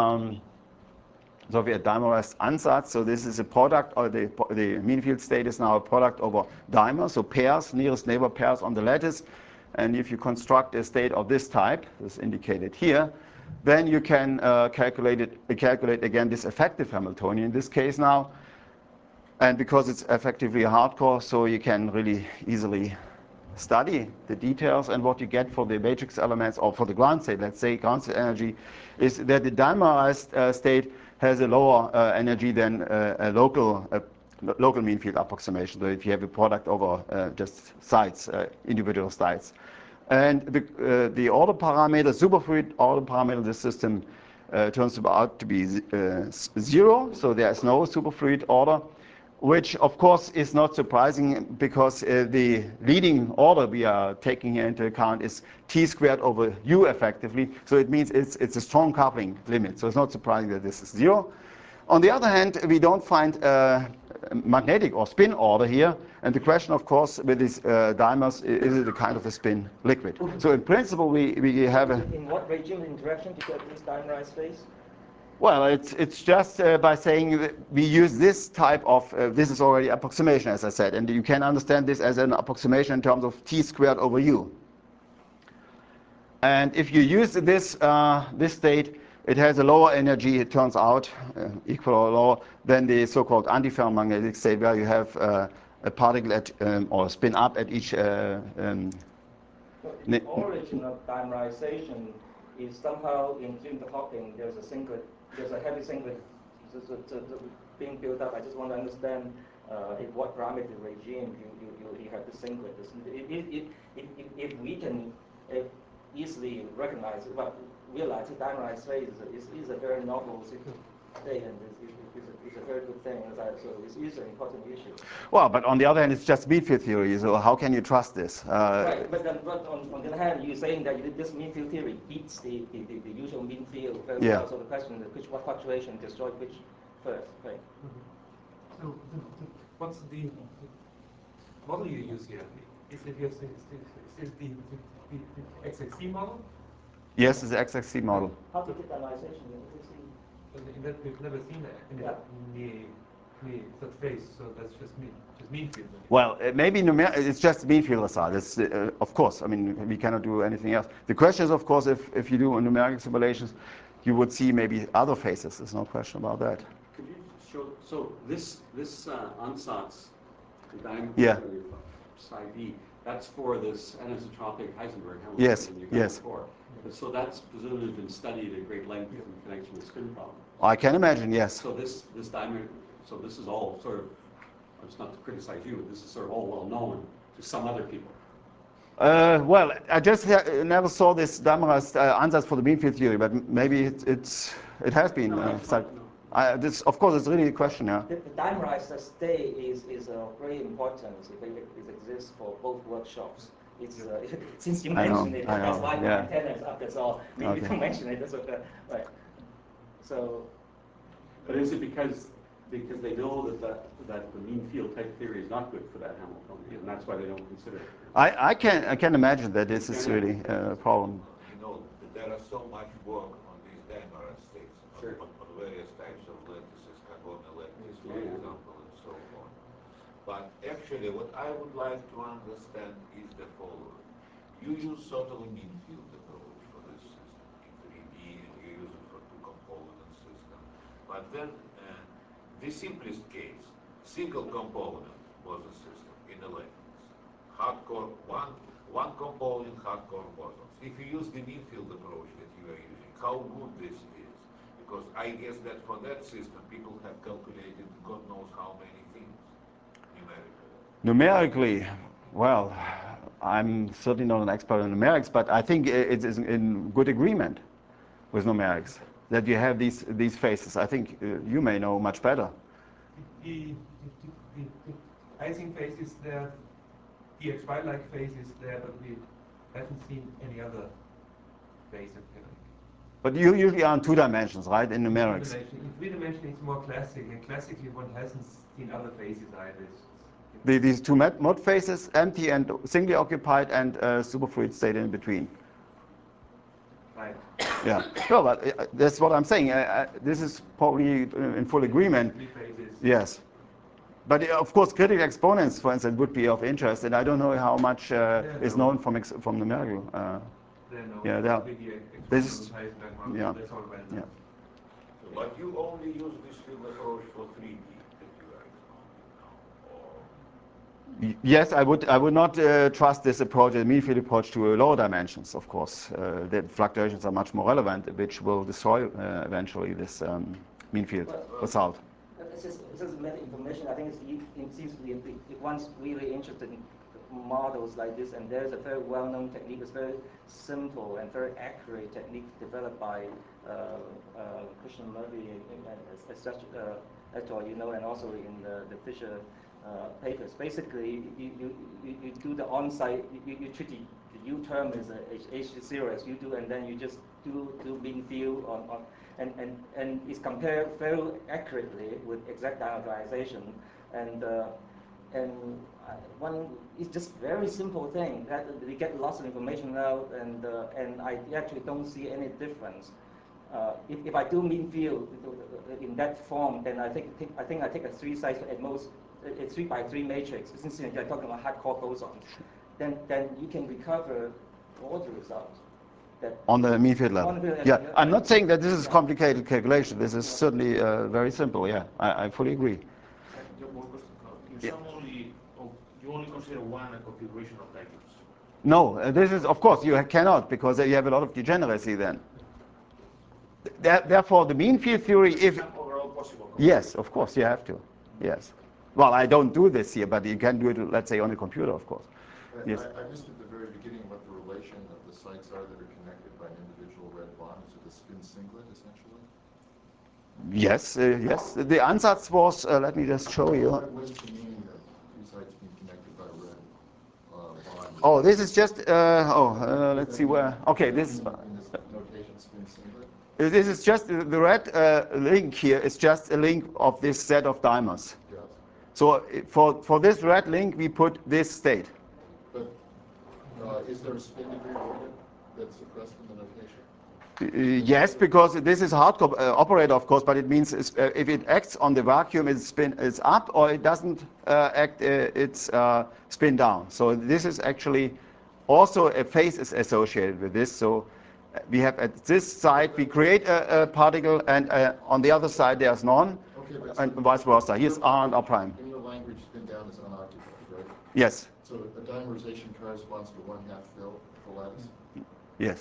so we have dimerized ansatz. So this is a product, or the mean field state is now a product over dimer, so pairs, nearest neighbor pairs on the lattice. And if you construct a state of this type, this indicated here, then you can calculate again this effective Hamiltonian in this case now. And because it's effectively a hardcore, so you can really easily study the details. And what you get for the matrix elements, or for the ground state, let's say ground state energy, is that the dimerized state has a lower energy than a local mean field approximation. So if you have a product over just sites, individual sites. And the order parameter, superfluid order parameter of the system turns out to be 0. So there is no superfluid order, which of course is not surprising, because the leading order we are taking here into account is t squared over u effectively. So it means it's a strong coupling limit. So it's not surprising that this is 0. On the other hand, we don't find magnetic or spin order here. And the question, of course, with these dimers, is it a kind of a spin liquid? So in principle, we have a... In what regime interaction do you get this dimerized phase? Well, it's just by saying that we use this type of, this is already approximation, as I said, and you can understand this as an approximation in terms of t squared over u. And if you use this, this state, it has a lower energy, it turns out, equal or lower than the so-called antiferromagnetic state, where you have a particle at, or spin up at each... The origin of dimerization is somehow in the Hawking, there's a heavy singlet being built up. I just want to understand in what parameter regime you have the singlet. If we can easily recognize, realize that dimerized phase is a very novel state, and it's a very good thing. So it's an important issue. Well, but on the other hand, it's just mean field theory, so how can you trust this? Right, but on the other hand, you're saying that this mean field theory beats the usual mean field. Yeah. So the question is what fluctuation destroyed which first, right? So what's the model you use here? Is it the XXC model? Yes, it's the XXC model. How to get dimerization? We've never seen that in the such phase, so that's just mean field. Well, maybe it's just mean field result. It's, of course, I mean, we cannot do anything else. The question is, of course, if you do numerical simulations, you would see maybe other phases. There's no question about that. Could you show, so this ansatz, the diameter Yeah. psi d, that's for this anisotropic Heisenberg Hamiltonian Yes, you got yes. before. So that's presumably been studied at great length in connection with spin problems. I can imagine, yes. So this diameter, so this is all sort of, it's not to criticize you, this is sort of all well known to some other people. Well, I just never saw this dimerized ansatz for the mean field theory, but maybe it's It has been. This, of course, it's really a question. Yeah. The dimerized state is very important if it exists for both workshops. It's since you mentioned it, that's why my antenna is up. That's all. Maybe to mention it. That's okay. Right. So. But is it because they know that the mean field type theory is not good for that Hamiltonian, and that's why they don't consider it? I can imagine that this is really a problem. You know, there are so much work on these dimerized states, Sure. on various types of lattices, Carbonic lattice, for example, and so on. But actually, what I would like to understand is the following. You use sort of a mean field approach for this system in 3D, and you use it for two-component system. But then, the simplest case, single component was a system in a lattice. Hardcore, one component, hardcore bosons. If you use the mean field approach that you are using, how good this is? Because I guess that for that system, people have calculated God knows how many things numerically. Numerically, well, I'm certainly not an expert in numerics, but I think it is in good agreement with numerics that you have these phases. I think you may know much better. The icing phase is there, the XY-like phase is there, but we haven't seen any other phase of it. But you usually are in 2 dimensions, right, in numerics? In 3 dimensions it's more classic, and classically one hasn't seen other phases either. These 2 mod phases, empty and singly occupied, and superfluid state in between. Right. Yeah. No, but that's what I'm saying. This is probably in full agreement. 3 phases. Yes. But of course, critical exponents, for instance, would be of interest, and I don't know how much is known from numerical. Yeah, there. This is, yeah. That's all right. Yeah. So, but you only use this field approach for 3D that you are expounding now, or? Yes, I would not trust this approach, the mean field approach, to lower dimensions, of course. The fluctuations are much more relevant, which will destroy eventually this mean field result. This is meta information. I think it seems to be if one's really interested in models like this, and there's a very well-known technique. It's very simple and very accurate technique developed by Krishnamurthy as such, et al. And also in the Fisher papers. Basically, you do the on-site. You treat the U term as a H0 as you do, and then you just do mean field on. And it's compared very accurately with exact diagonalization, and it's just very simple thing that we get lots of information out, and I actually don't see any difference. If I do mean field in that form, then I think I take a 3 size at most, a 3 by 3 matrix. Since you're talking about hardcore bosons, then you can recover all the results. On the mean field level. Yeah, I'm not saying that this is complicated calculation. This is certainly very simple. Yeah, I fully agree. You only consider one configuration of diagrams. No, this is, of course, you cannot, because you have a lot of degeneracy then. Therefore, the mean field theory, if... Yes, of course, you have to. Yes. Well, I don't do this here, but you can do it, let's say, on a computer, of course. Yes. I missed at the very beginning what the relation of the sites are that are connected by an individual red bond. Is it a spin singlet, essentially? Yes, yes. The ansatz was, let me just show you. What is the meaning of 2 sites being connected by a red bond? Oh, this is just, let's see where. Okay, this is. In this notation, spin singlet? This is just, the red link here is just a link of this set of dimers. Yes. So for this red link, we put this state. But is there a spin degree orbit that's suppressed in the notation? Yes, because this is a hardcore operator, of course, but it means if it acts on the vacuum, it's up, or it doesn't act, it's spin down. So this is actually also a phase is associated with this. So we have at this side, we create a particle, and on the other side, there's none, Okay, and vice versa. Here's R and R prime. In your language, spin down is unoccupied, right? Yes. So a dimerization corresponds to 1/2 fill of the lattice? Yes. Yes.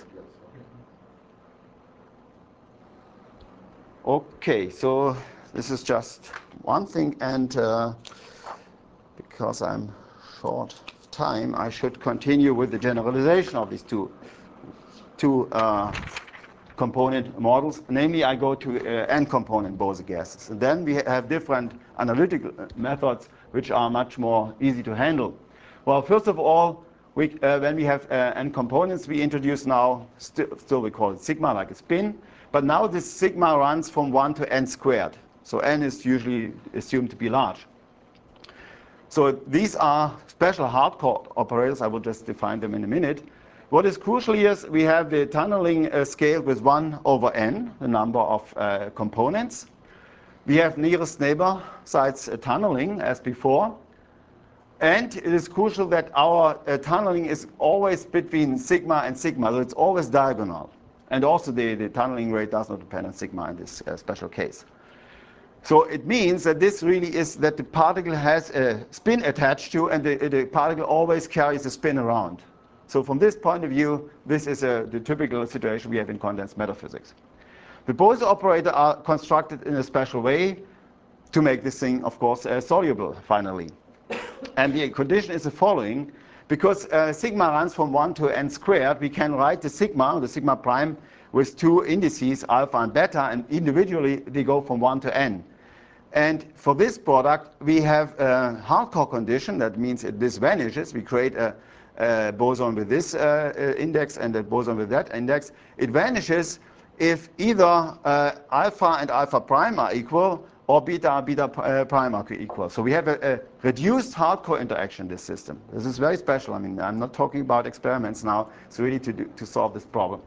Okay, so this is just one thing, and because I'm short of time, I should continue with the generalization of these two component models. Namely, I go to n-component Bose gases. And then we have different analytical methods which are much more easy to handle. Well, first of all, when we have n components, we introduce now, still we call it sigma, like a spin. But now this sigma runs from 1 to n squared. So n is usually assumed to be large. So these are special hardcore operators. I will just define them in a minute. What is crucial here is we have the tunneling scale with 1 over n, the number of components. We have nearest neighbor sites tunneling as before. And it is crucial that our tunneling is always between sigma and sigma, so it's always diagonal. And also the tunneling rate does not depend on sigma in this special case. So it means that this really is that the particle has a spin attached to, and the particle always carries a spin around. So from this point of view, this is the typical situation we have in condensed matter physics. The Bose operator are constructed in a special way to make this thing, of course, soluble finally. And the condition is the following. Because sigma runs from 1 to n squared, we can write the sigma prime, with 2 indices, alpha and beta, and individually they go from 1 to n. And for this product, we have a hardcore condition. That means this vanishes. We create a boson with this index and a boson with that index. It vanishes if either alpha and alpha prime are equal, or beta prime are equal. So we have a reduced hardcore interaction in this system. This is very special. I mean, I'm not talking about experiments now. It's really to solve this problem.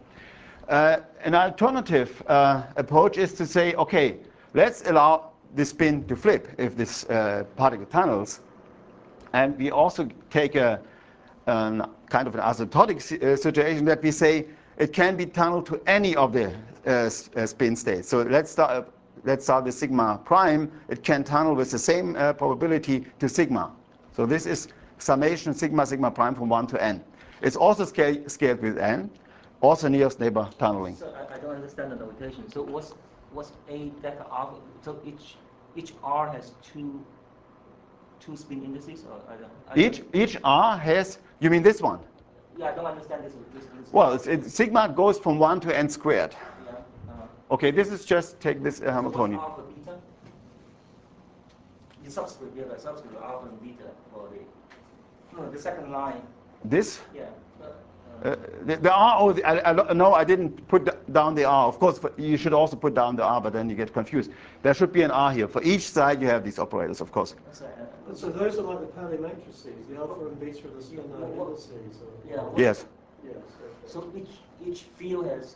An alternative approach is to say, okay, let's allow the spin to flip if this particle tunnels. And we also take a kind of an asymptotic situation that we say it can be tunneled to any of the spin states. So let's start with sigma prime. It can tunnel with the same probability to sigma. So this is summation sigma prime from 1 to n. It's also scaled with n, also nearest neighbor tunneling. So I don't understand the notation. So what's A delta alpha? So each R has two spin indices, or I don't. Each R has. You mean this one? Yeah, I don't understand this. Well, sigma goes from 1 to n squared. Yeah. Okay, this is just take this Hamiltonian. So what's alpha beta? The subscript, you have a subscript alpha and beta for the second line. This? Yeah. The R, no, I didn't put down the R. Of course, you should also put down the R, but then you get confused. There should be an R here. For each side, you have these operators, of course. So those are like the Pauli matrices, the alpha and beta are the spin indices. Yeah. Yes. Yes. So each field has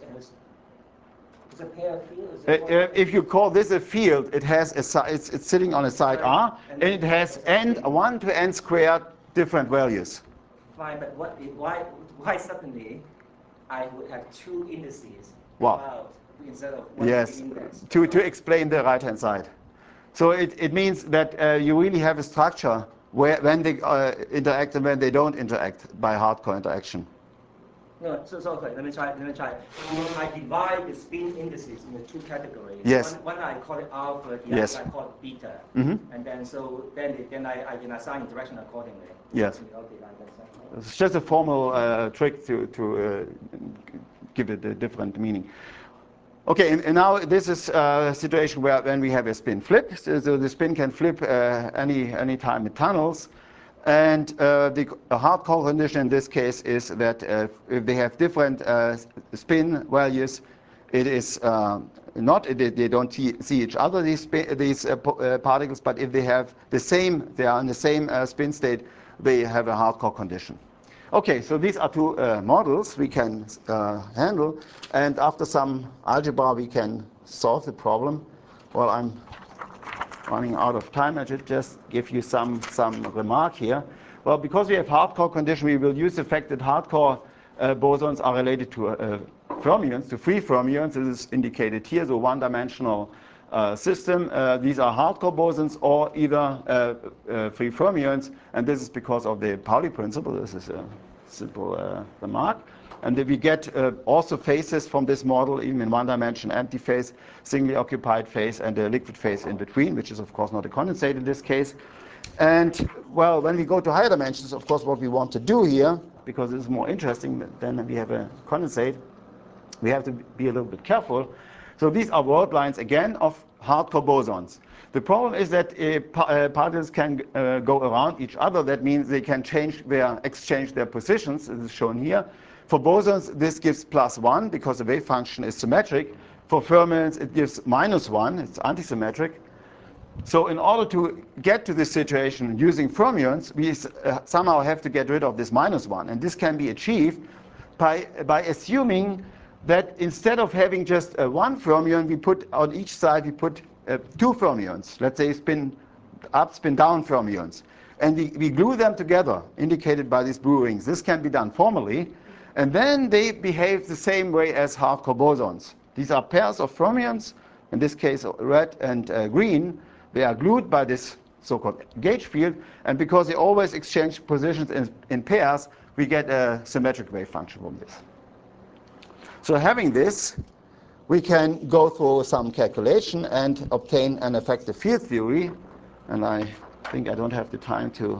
is a pair field. If you call this a field, it has it's sitting on a side R, and it has n 1 to n squared different values. Fine, but why suddenly I would have 2 indices Wow. instead of 1 Yes, index? to explain the right-hand side. So it means that you really have a structure when they interact and when they don't interact by hardcore interaction. No, so okay, let me try. I divide the spin indices into 2 categories. Yes. One I call it alpha, the Yes. other I call it beta. Mm-hmm. And then I can assign interaction accordingly. Yes. Okay, that's It's just a formal trick to give it a different meaning. Okay, and now this is a situation where when we have a spin flip, so the spin can flip any time it tunnels. And the hardcore condition in this case is that if they have different spin values, it is they don't see each other, these particles, but if they have they are in the same spin state, they have a hardcore condition. Okay, so these are 2 models we can handle, and after some algebra we can solve the problem. Well, I'm running out of time. I should just give you some remark here. Well, because we have hardcore condition, we will use the fact that hardcore bosons are related to fermions, to free fermions. This is indicated here, so one-dimensional system. These are hardcore bosons or either free fermions, and this is because of the Pauli principle. This is a simple remark. And then we get also phases from this model, even in one dimension, empty phase, singly occupied phase, and a liquid phase in between, which is of course not a condensate in this case. And well, when we go to higher dimensions, of course what we want to do here, because this is more interesting than we have a condensate, we have to be a little bit careful. So these are world lines again of hardcore bosons. The problem is that particles can go around each other. That means they can exchange their positions, as is shown here. For bosons, this gives +1 because the wave function is symmetric. For fermions, it gives -1. It's antisymmetric. So in order to get to this situation using fermions, we somehow have to get rid of this -1. And this can be achieved by assuming that instead of having just one fermion, we put on each side, we put 2 fermions. Let's say spin up, spin down fermions. And we glue them together, indicated by these blue rings. This can be done formally. And then they behave the same way as hardcore bosons. These are pairs of fermions, in this case red and green. They are glued by this so-called gauge field. And because they always exchange positions in pairs, we get a symmetric wave function from this. So having this, we can go through some calculation and obtain an effective field theory. And I think I don't have the time to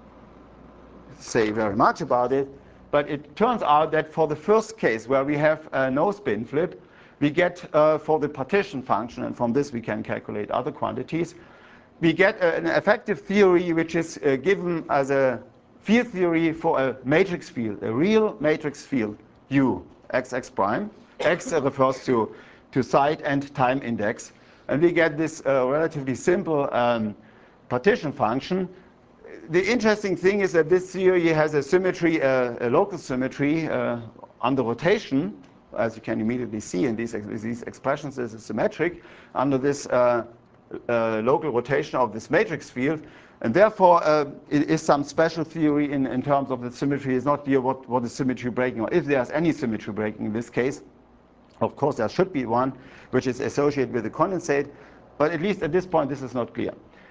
say very much about it. But it turns out that for the first case where we have no spin flip, we get for the partition function, and from this we can calculate other quantities, we get an effective theory which is given as a field theory for a matrix field, a real matrix field, U, XX prime. X refers to site and time index. And we get this relatively simple partition function. The interesting thing is that this theory has a symmetry, a local symmetry under rotation. As you can immediately see in these expressions, this is symmetric under this local rotation of this matrix field. And therefore, it is some special theory in terms of the symmetry. It's not clear what is symmetry breaking, or if there's any symmetry breaking in this case. Of course, there should be one, which is associated with the condensate. But at least at this point, this is not clear.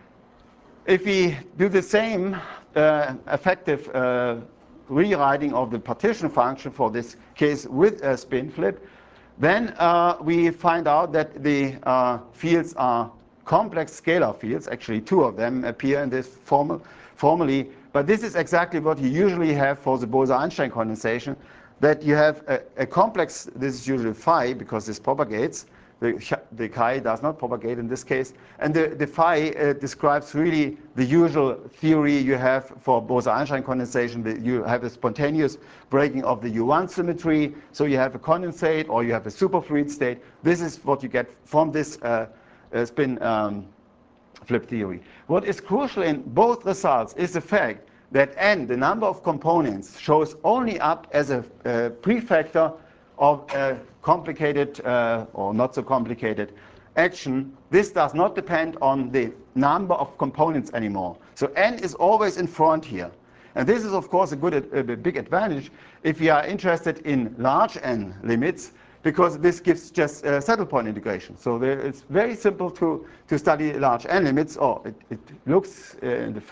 If we do the same effective rewriting of the partition function for this case with a spin flip, then we find out that the fields are complex scalar fields. Actually, 2 of them appear in this formally. But this is exactly what you usually have for the Bose-Einstein condensation, that you have a complex, this is usually phi because this propagates. The chi does not propagate in this case. And the phi describes really the usual theory you have for Bose-Einstein condensation. You have a spontaneous breaking of the U1 symmetry. So you have a condensate or you have a superfluid state. This is what you get from this spin flip theory. What is crucial in both results is the fact that n, the number of components, shows only up as a prefactor of a complicated or not so complicated action. This does not depend on the number of components anymore. So n is always in front here. And this is, of course, a big advantage if you are interested in large n limits, because this gives just saddle point integration. So it's very simple to study large n limits. It looks in the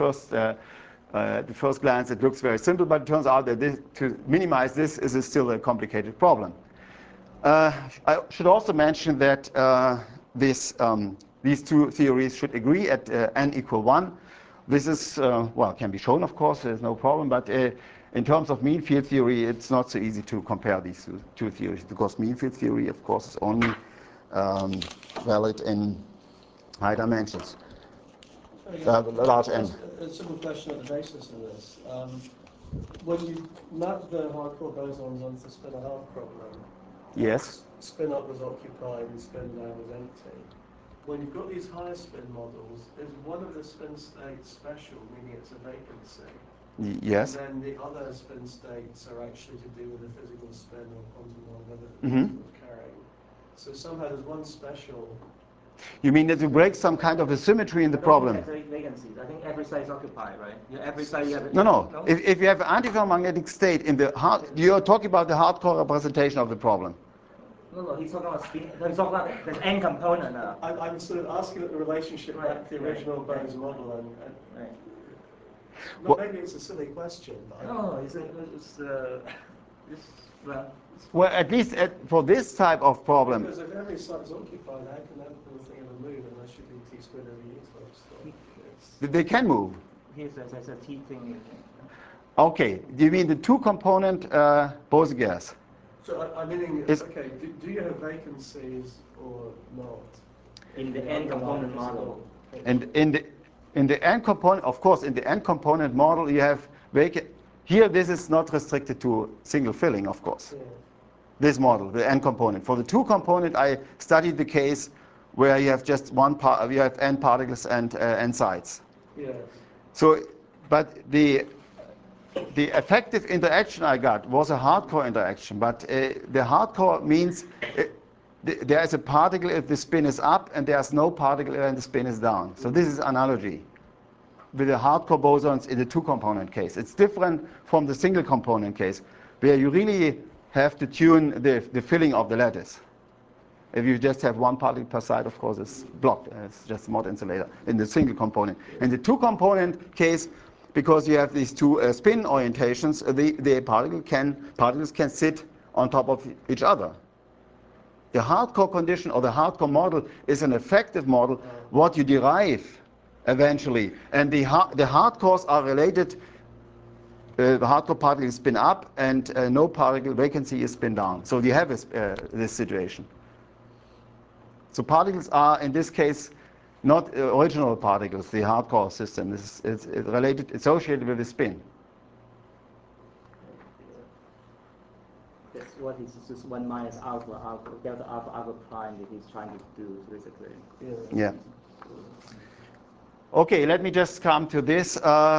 first glance, it looks very simple, but it turns out that to minimize this is still a complicated problem. I should also mention that these 2 theories should agree at n equal 1. This is, well, can be shown, of course, there's no problem, but in terms of mean field theory, it's not so easy to compare these 2 theories, because mean field theory, of course, is only valid in high dimensions. Large n. A simple question at the basis of this. When you map the hardcore bosons onto the spin-a-half problem, Yes. spin up was occupied and spin down was empty. When you've got these higher spin models, is one of the spin states special, meaning it's a vacancy? Yes. And then the other spin states are actually to do with a physical spin or quantum or whatever it's carrying. So somehow there's one special. You mean that you break some kind of a symmetry in the problem? I think vacancies. I think every site is occupied, right? Every site you have. No. If you have an antiferromagnetic state in the you're talking about the hardcore representation of the problem. No, he's talking about spin. He's talking about there's n component. I'm sort of asking the relationship back to the original Bose model, and maybe it's a silly question. But well, at least for this type of problem. Because if every site is occupied, how can that little thing ever move unless you do T squared over E? They can move. Here's a T thing. Okay, do you mean the 2-component Bose gas? So I mean, Is- okay, do you have vacancies or not? In the end component model. And in the end component, of course, in the end component model, you have vacant. Here, this is not restricted to single filling, of course. Yeah. This model, the n component. For the two component, I studied the case where you have just one part, you have n particles and n sides. Yeah. So, but the effective interaction I got was a hardcore interaction. But the hardcore means there is a particle if the spin is up, and there's no particle if the spin is down. So this is analogy with the hardcore bosons in the two component case. It's different from the single component case, where you really have to tune the filling of the lattice. If you just have one particle per side, of course, it's blocked. It's just a Mott insulator in the single component. In the two component case, because you have these two spin orientations, the particles can sit on top of each other. The hardcore condition or the hardcore model is an effective model, what you derive eventually. And the hardcores are related. The hardcore particle is spin up, and no particle vacancy is spin down. So you have this situation. So particles are, in this case, not original particles. The hardcore system is related, associated with the spin. That's what is just 1 minus alpha, delta alpha prime that he's trying to do, basically. Yeah. Okay, let me just come to this.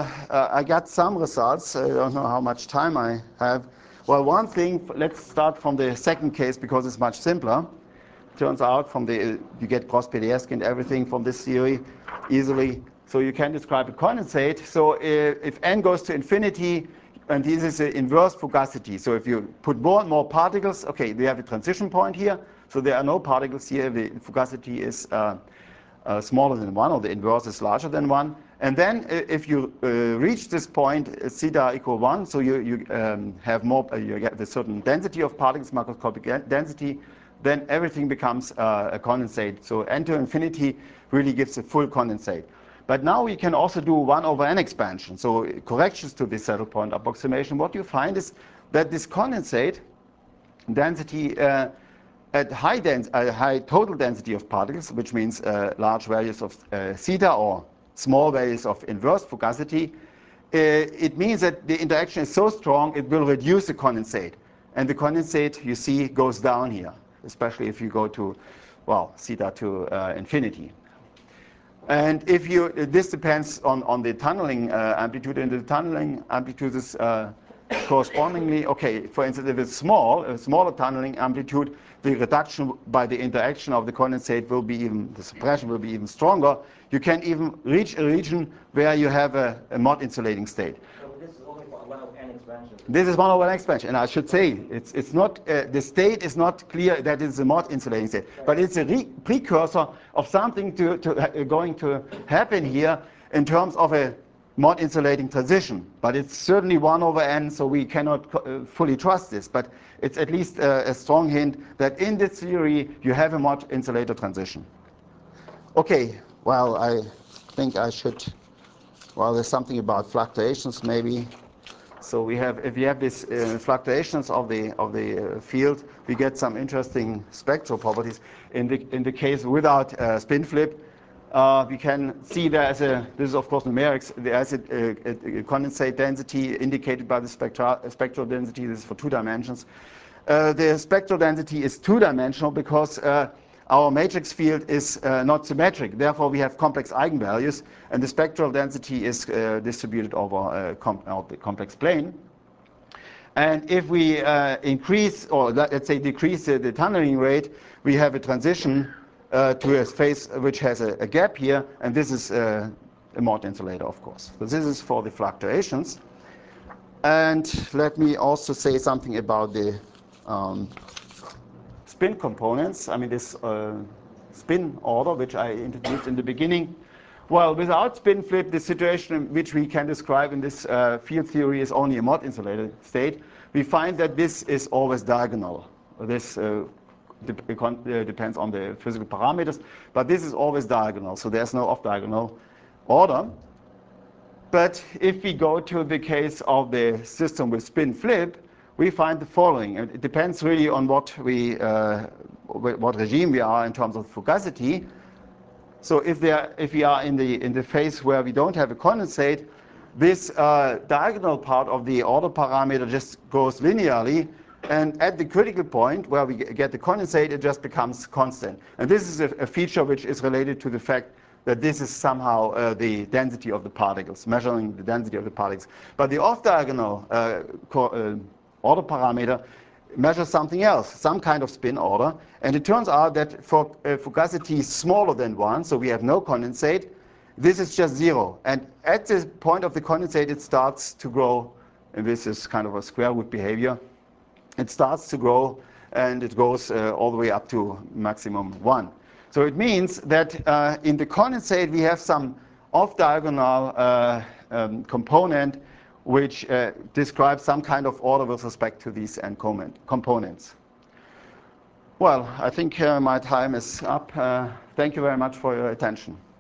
I got some results. I don't know how much time I have. Well, one thing, let's start from the second case because it's much simpler. Turns out you get Gross-Pilecki and everything from this theory easily. So you can describe a condensate. So if n goes to infinity, and this is the inverse fugacity. So if you put more and more particles, okay, we have a transition point here. So there are no particles here. The fugacity is smaller than 1, or the inverse is larger than 1. And then if you reach this point, theta equal 1, so you have more, you get a certain density of particles, macroscopic density, then everything becomes a condensate. So n to infinity really gives a full condensate. But now we can also do 1 over n expansion. So corrections to this saddle point approximation. What you find is that this condensate density at high total density of particles, which means large values of theta or small values of inverse fugacity, it means that the interaction is so strong it will reduce the condensate. And the condensate, you see, goes down here, especially if you go to, well, theta to infinity. And if this depends on the tunneling amplitude, and the tunneling amplitude is correspondingly, okay, for instance, if it's a smaller tunneling amplitude, the reduction by the interaction of the condensate will be the suppression will be even stronger. You can even reach a region where you have a Mott insulating state. So this is only for 1 over n expansion. This is 1 over n expansion, and I should say it's not the state is not clear that it's a Mott insulating state, but it's a precursor of something going to happen here in terms of a Mott insulating transition. But it's certainly 1 over n, so we cannot fully trust this. But it's at least a strong hint that in this theory you have a Mott insulator transition. Okay, well, I think I should. Well, there's something about fluctuations maybe. So if we have these fluctuations of the field, we get some interesting spectral properties. In the case without spin flip, we can see this is of course numerics. There's a condensate density indicated by the spectral density. This is for 2 dimensions. The spectral density is 2-dimensional because our matrix field is not symmetric. Therefore, we have complex eigenvalues, and the spectral density is distributed over the complex plane. And if we increase, or let's say decrease the tunneling rate, we have a transition to a phase which has a gap here, and this is a Mott insulator, of course. So this is for the fluctuations. And let me also say something about the spin components. I mean, this spin order, which I introduced in the beginning. Well, without spin flip, the situation which we can describe in this field theory is only a Mott insulated state. We find that this is always diagonal. This depends on the physical parameters, but this is always diagonal, so there's no off-diagonal order. But if we go to the case of the system with spin flip, we find the following. It depends really on what regime we are in terms of fugacity. So if we are in the phase where we don't have a condensate, this diagonal part of the order parameter just goes linearly, and at the critical point where we get the condensate, it just becomes constant. And this is a feature which is related to the fact that this is somehow the density of the particles, measuring the density of the particles. But the off-diagonal order parameter measures something else, some kind of spin order. And it turns out that for fugacity smaller than 1, so we have no condensate, this is just 0. And at the point of the condensate, it starts to grow. And this is kind of a square root behavior. It starts to grow, and it goes all the way up to maximum 1. So it means that in the condensate, we have some off-diagonal component which describes some kind of order with respect to these n components. Well, I think my time is up. Thank you very much for your attention.